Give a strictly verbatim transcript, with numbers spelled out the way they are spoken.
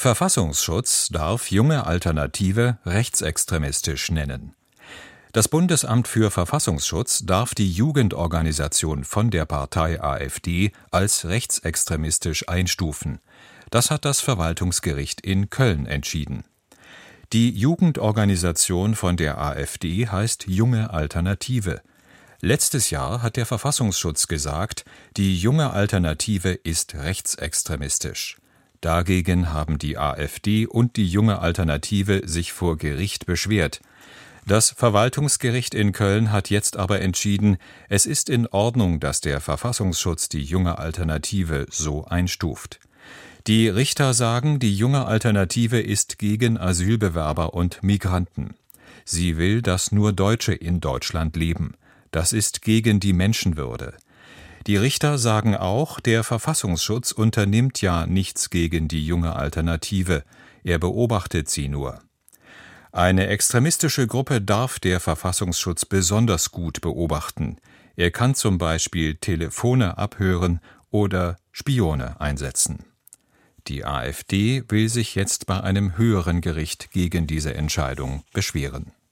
Verfassungsschutz darf Junge Alternative rechtsextremistisch nennen. Das Bundesamt für Verfassungsschutz darf die Jugendorganisation von der Partei AfD als rechtsextremistisch einstufen. Das hat das Verwaltungsgericht in Köln entschieden. Die Jugendorganisation von der AfD heißt Junge Alternative. Letztes Jahr hat der Verfassungsschutz gesagt, die Junge Alternative ist rechtsextremistisch. Dagegen haben die AfD und die Junge Alternative sich vor Gericht beschwert. Das Verwaltungsgericht in Köln hat jetzt aber entschieden, es ist in Ordnung, dass der Verfassungsschutz die Junge Alternative so einstuft. Die Richter sagen, die Junge Alternative ist gegen Asylbewerber und Migranten. Sie will, dass nur Deutsche in Deutschland leben. Das ist gegen die Menschenwürde. Die Richter sagen auch, der Verfassungsschutz unternimmt ja nichts gegen die Junge Alternative. Er beobachtet sie nur. Eine extremistische Gruppe darf der Verfassungsschutz besonders gut beobachten. Er kann zum Beispiel Telefone abhören oder Spione einsetzen. Die AfD will sich jetzt bei einem höheren Gericht gegen diese Entscheidung beschweren.